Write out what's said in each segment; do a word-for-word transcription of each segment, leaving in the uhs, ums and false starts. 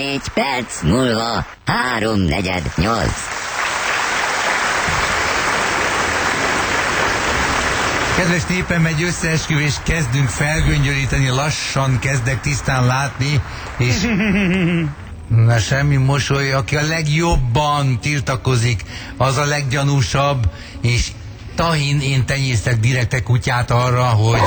Négy perc múlva három negyed nyolc. Kedves népem, egy összeesküvés kezdünk felgöngyölíteni, lassan kezdek tisztán látni, és na semmi mosoly, aki a legjobban tiltakozik, az a leggyanúsabb, és tahin, én tenyésztek direkte kutyát arra, hogy...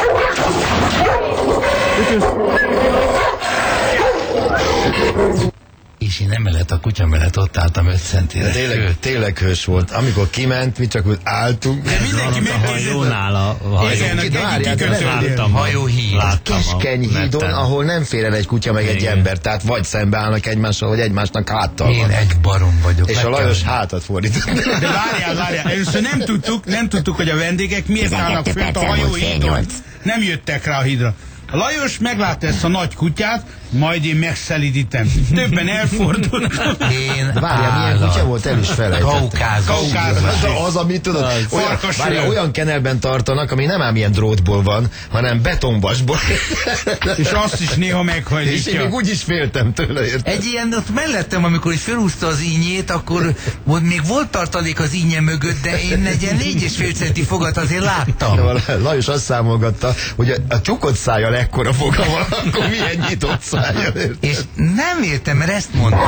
És én emellett a kutya mellett ott álltam öt centire. Tényleg, tényleg hős volt. Amikor kiment, mi csak úgy álltunk. De mindenki hajónál a hajó. Hajóhíd. Keskeny hídon, ahol nem fér el egy kutya meg egy ember, tehát vagy szembeállnak egymással, vagy egymásnak háttal. Én egy barom vagyok. És a Lajos hátat fordított. De várjál, várjál, először nem tudtuk, nem tudtuk, hogy a vendégek miért állnak fönt a hajóhídon. Nem jöttek rá a hídra. A Lajos meglátta ezt a nagy kutyát, majd én megszelidítem. Többen elfordultak. Én várjál, milyen kutya volt, el is felejtettem. Kaukázus. Kaukázus. De az, amit tudod, olyan, várjál, olyan kenelben tartanak, ami nem ám ilyen drótból van, hanem betonvasból. És azt is néha meghajlítja. És én még úgy is féltem tőle, érted? Egy ilyen ott mellettem, amikor felhúzta az ínyét, akkor még volt tartalék az ínye mögött, de én egy ilyen négy és fél centi fogat azért láttam. Lajos azt számolgatta, hogy a, a csukott szájjal ekkora foga van, akkor milyen nyitott szájjal. És nem értem, mert ezt mondtam.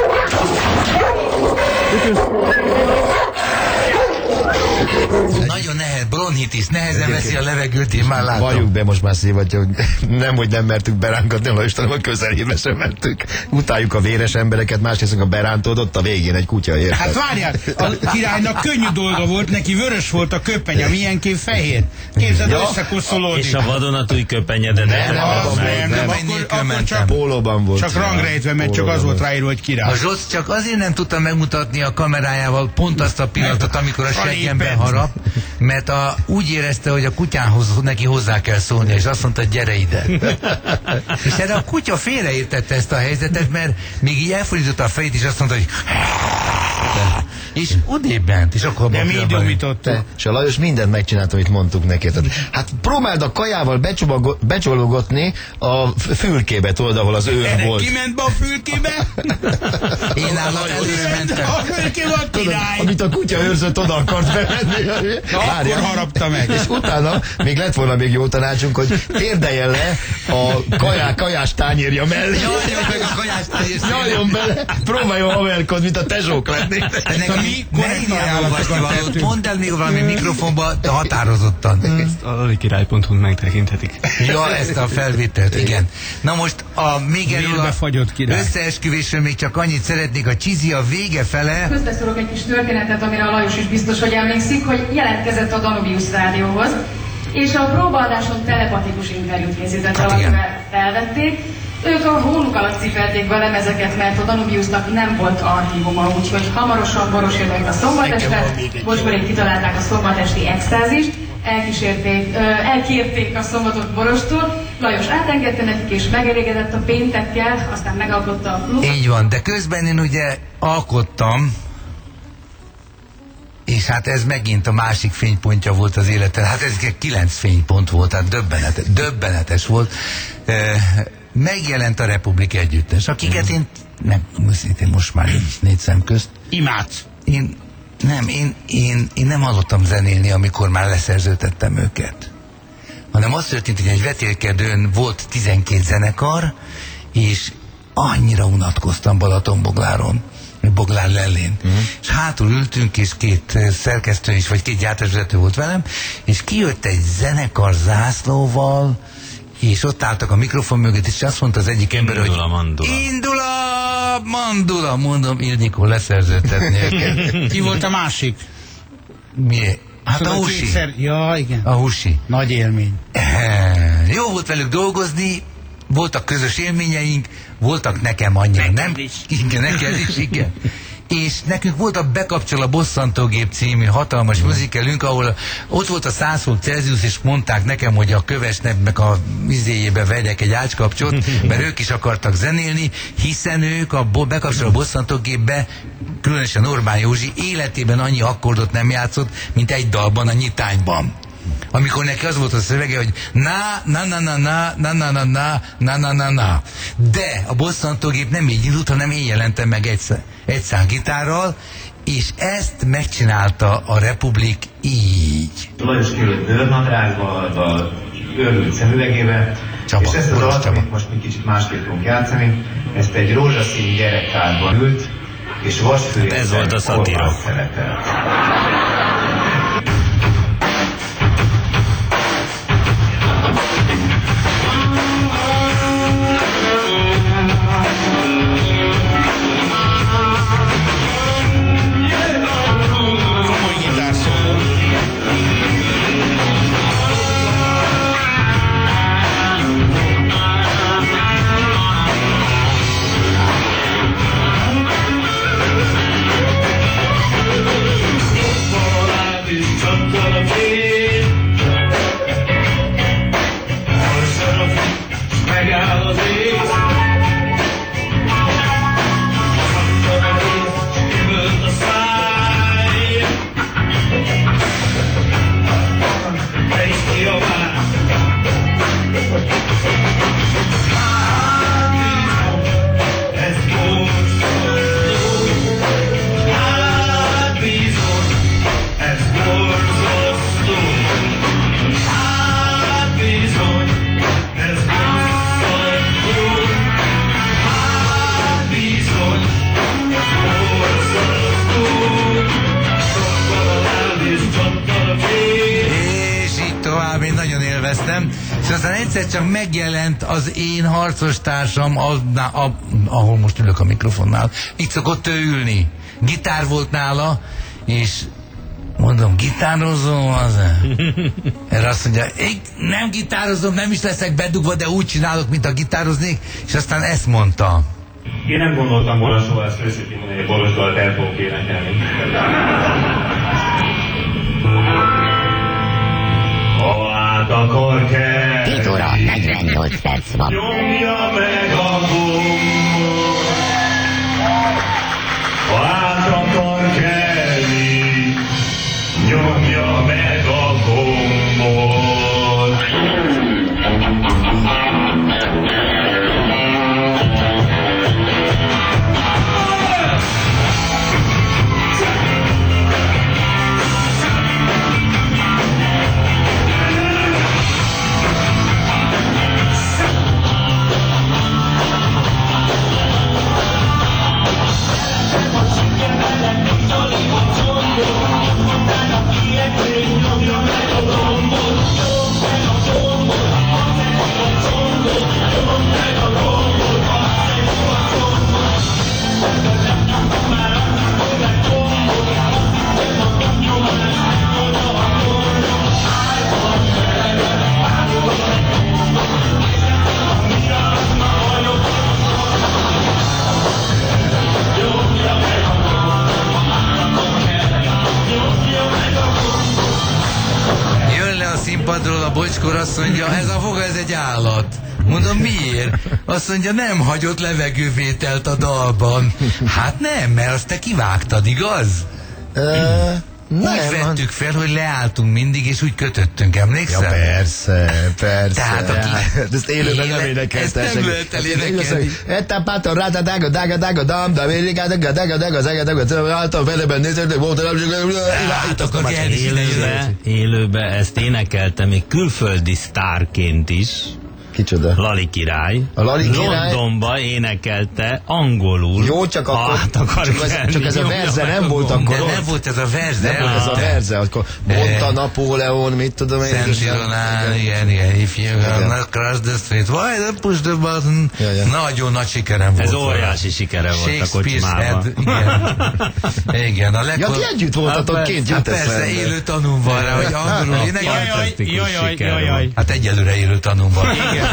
Nagyon nehez, bronchitis, nehezen veszi a levegőt, én már látom. Valljuk be, most már szívatja, hogy nem, hogy nem mertük berángatni a Lajos, hanem a közelébe sem mertük. Utáljuk a véres embereket, másrészt a berántódott a végén egy kutya, érted? Hát várjál, a királynak könnyű dolga volt, neki vörös volt a köpenye, milyenként fehér. Képzeld, ja, összekoszolódik. És a vadonatúj köpenye, de nem. Nem, nem, nem, akkor csak pólóban volt. Csak rangrejtve, mert csak az volt ráírva, hogy király. A Zsosz csak azért nem tudta megmutatni a kamerájával pont azt a pillanatot, amikor a seggembe harap, mert a, úgy érezte, hogy a kutyához neki hozzá kell szólni, és azt mondta, gyere ide. És erre a kutya félreértette ezt a helyzetet, mert még így elfordította a fejét, és azt mondta, hogy és odébb bent, és akkor de mi idomítottuk. És a Lajos mindent megcsinált, amit mondtuk neki. Hát próbáld a kajával becsologatni a fülkébe, tudod, ahol az őr erre volt. Kiment be a fülkébe? Én állat előre mentem. A fülkébe a király. Amit a kutya őrzött, oda akart bemenni. Na, akkor harapta meg. És utána még lett volna még jó tanácsunk, hogy térdeljen le a kajá, kajás tányérja mellé. Nyaljon meg a kajás tányérja. Nyaljon bele, próbáljon haverkodni, mint a tesók lenni. Mondd el még valami mikrofonba, de határozottan. Ezt a lalikirály pont hu-n megtekinthetik. Ja, ezt a felvételt, igen. Na most a még erről a összeesküvésről még csak annyit szeretnék, a Csizi a vége fele. Közbeszólok egy kis történetet, amire a Lajos is biztos, hogy emlékszik, hogy jelentkezett a Danubius rádióhoz, és a próbaadáson telepatikus interjút készített, hát amivel felvették. Ők a hónuk alatt cipelték be lemezeket, mert a Danubiusnak nem volt archívuma, úgyhogy hamarosan borosértek a szombatestre, Bocsborék kitalálták a szombatesti extázist, elkísérték, ö, elkérték a szombatot Borostól, Lajos átengedte nekik és megelégedett a péntekkel, aztán megalkotta a Lukat. Így van, de közben én ugye alkottam, és hát ez megint a másik fénypontja volt az életen. Hát ez kilenc fénypont volt, tehát döbbenetes, döbbenetes volt. E, megjelent a Republik Együttes, akiket én nem, én most már így négy szem közt. Imádsz. Én nem, én, én, én nem hallottam zenélni, amikor már leszerződtettem őket. Hanem az történt, hogy egy vetélkedőn volt tizenkét zenekar, és annyira unatkoztam Balatonbogláron, Boglár Lellén. Uh-huh. És hátul ültünk, és két szerkesztő is, vagy két gyártásvezető volt velem, és kijött egy zenekar zászlóval, és ott álltak a mikrofon mögött, és azt mondta az egyik ember, hogy indul a mandula. Indul a mandula, mondom, Ildikó leszerződtetni őket. Ki volt a másik? Mi? Hát Tudod, a Husi. Kétszer... Ja, igen. A Husi. Nagy élmény. Jó volt velük dolgozni, voltak közös élményeink, voltak nekem annyira, neked nem? Is. Igen, neked is, igen. És nekünk volt a Bekapcsol a Bosszantógép című hatalmas műzikelünk, ahol ott volt a száz fok Celsius, és mondták nekem, hogy a kövesnek meg a vizéjébe vegyek egy ácskapcsot, mert ők is akartak zenélni, hiszen ők a Bekapcsol a Bosszantógépbe, különösen Orbán Józsi életében annyi akkordot nem játszott, mint egy dalban, a Nyitányban. Amikor neki az volt a szövege, hogy na, na, na, na, na, na, na, na, na, na, na, na, na. De a bosszantógép nem így indult, hanem én jelentem meg egy, egy szám gitárral, és ezt megcsinálta a Republik így. Lajos kijött bőrnadrágba, a őrült szemüvegébe, Csaba, és ezt az Boros alatt, Csaba. amit most mi kicsit másképp fogunk játszani, ezt egy rózsaszín gyerekkádban ült, és vasfőjében Ez volt a szatira. kormány szerepelt. Komoly gitárszóló. Megáll az ég, üvölt a száj, te is kiabál. Ez borzasztó, hát bizony, ez borzasztó, hát bizony, ez borzasztó, hát bizony, ez borzasztó, csattal a láb és csattal a fény. És így tovább, én nagyon élveztem. És aztán egyszer csak megjelent az én harcos társam, az, a, ahol most ülök a mikrofonnál. Itt szokott ő ülni. Gitár volt nála, és mondom, gitározom az? Erre azt mondja, én nem gitározom, nem is leszek bedugva, de úgy csinálok, mint a gitároznék. És aztán ezt mondta. Én nem gondoltam volna soha ezt őszintén mondani, hogy Boros dalt el fogok énekelni. Ha át akar kelni, két óra negyvennyolc perc van. nyomja meg a gombot. Ha át akar kelni, nyomja meg a gombot. Jön le a színpadról a bocskor, azt mondja, ez a foga, ez egy állat. Mondom, miért? Azt mondja, nem hagyott levegővételt a dalban. Hát nem, mert azt te kivágtad, igaz? Uh, Úgy nem, vettük fel, hogy leálltunk mindig, és úgy kötöttünk, Ja, emlékszel? persze, persze. Tehát aki- Hát, ezt élőben nem Éle- énekelte. ezt nem lehet elénekelni. Etapáton ráta daga daga daga dam da vériga daga daga daga daga daga daga által felében nézett, volt a Hát akkor kell is Élőbe, élőbe ezt énekelte még külföldi sztárként is. Kicsoda? Lali király. A Lali király? Londonba énekelte angolul. Jó, csak akkor Hát akar csak, ez, kelni, csak ez a nyomja verze meg nem a volt gombot. akkor De ott. nem volt ez a vers, de Nem volt ez a előtte. verze, akkor mondta Napóleon, mit tudom én. Szent és- Zsilonán, igen, igen, if you gonna cross the street, why don't push the button? Ja, ja. Nagyon nagy sikerem volt. Ez óriási sikere volt a Shakespeare's kocsmában. Head, igen. Igen, a Ja, legkor... ti együtt voltatok Hát kint, Hát jut persze, eszembe. élő tanúm van rá, hogy angolul énekel. Jaj, Fantasztikus jaj, jaj, siker jaj, volt. jaj. Hát egyelőre élő tanúm van.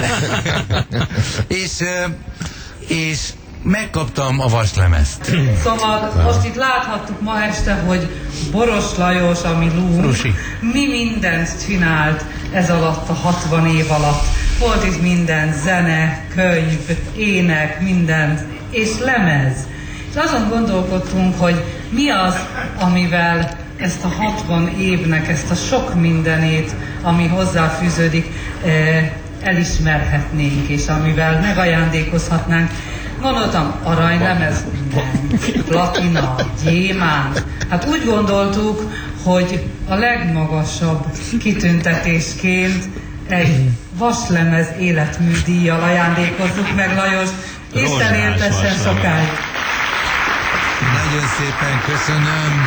és, ö, és megkaptam a vaslemezt. Szóval most itt láthattuk ma este, hogy Boros Lajos, ami Lú, Rusi. mi mindent csinált ez alatt a hatvan év alatt. Volt itt minden, zene, könyv, ének, mindent, és lemez. És azon gondolkodtunk, hogy mi az, amivel ezt a hatvan évnek, ezt a sok mindenét, ami hozzáfűződik, elismerhetnénk, és amivel megajándékozhatnánk. Gondoltam, aranylemez, nem, platina, gyémánt. Hát úgy gondoltuk, hogy a legmagasabb kitüntetésként egy vaslemez életműdíjjal ajándékozzuk meg Lajos. Isten éltessen sokáig! Nagyon szépen köszönöm.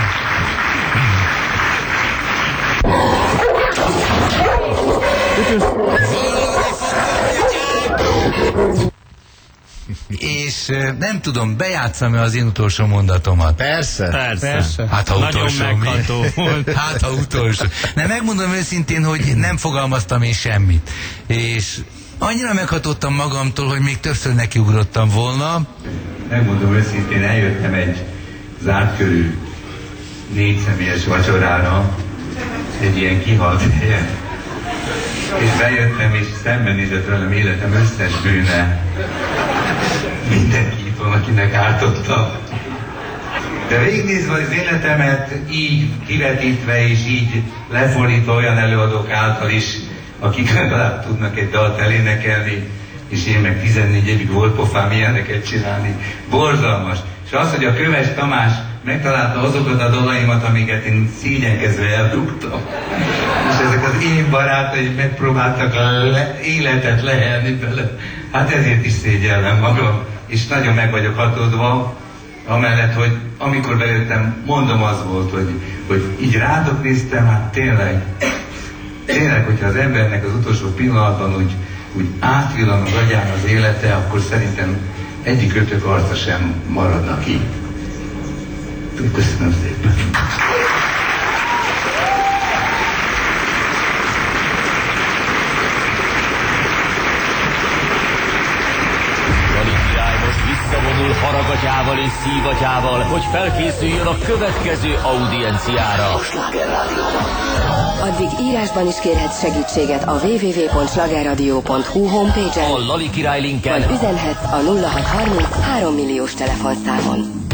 És nem tudom, bejátszam-e az én utolsó mondatomat? Persze. Persze. Persze. Hát ha Nagyon utolsó. megható volt. Hát ha utolsó. Nem, megmondom őszintén, hogy nem fogalmaztam én semmit. És annyira meghatottam magamtól, hogy még többször nekiugrottam volna. Megmondom őszintén, eljöttem egy zártkörű négyszemélyes vacsorára, egy ilyen kihalt helyen. És bejöttem, és szembenézett velem életem összes bűne. Mindenki itt van, akinek ártottam. De végignézve az életemet, így kivetítve és így lefordítva olyan előadók által is, akik legalább tudnak egy dalt elénekelni, és én meg tizennégy évig volt pofám ilyeneket csinálni. Borzalmas. És az, hogy a Köves Tamás megtalálta azokat a dalaimat, amiket én szégyenkezve eldugtam. És ezek az én barátaim megpróbáltak le, életet lehelni bele. Hát ezért is szégyellem magam. És nagyon meg vagyok hatódva, amellett, hogy amikor bejöttem, mondom, az volt, hogy, hogy így rátok néztem, hát tényleg, tényleg, hogyha az embernek az utolsó pillanatban úgy, úgy átvillan az agyán az élete, akkor szerintem egyik ötök arca sem maradna ki. Köszönöm szépen. Dali király most visszavonul haragatyával és szívatyával, hogy felkészüljön a következő audienciára. A Sláger Rádióban. Addig írásban is kérhetsz segítséget a double-u double-u double-u pont slágerradio pont hu homepage-en, A Lali király linken. vagy üzenhetsz a nulla hat harminc három milliós telefonszámon.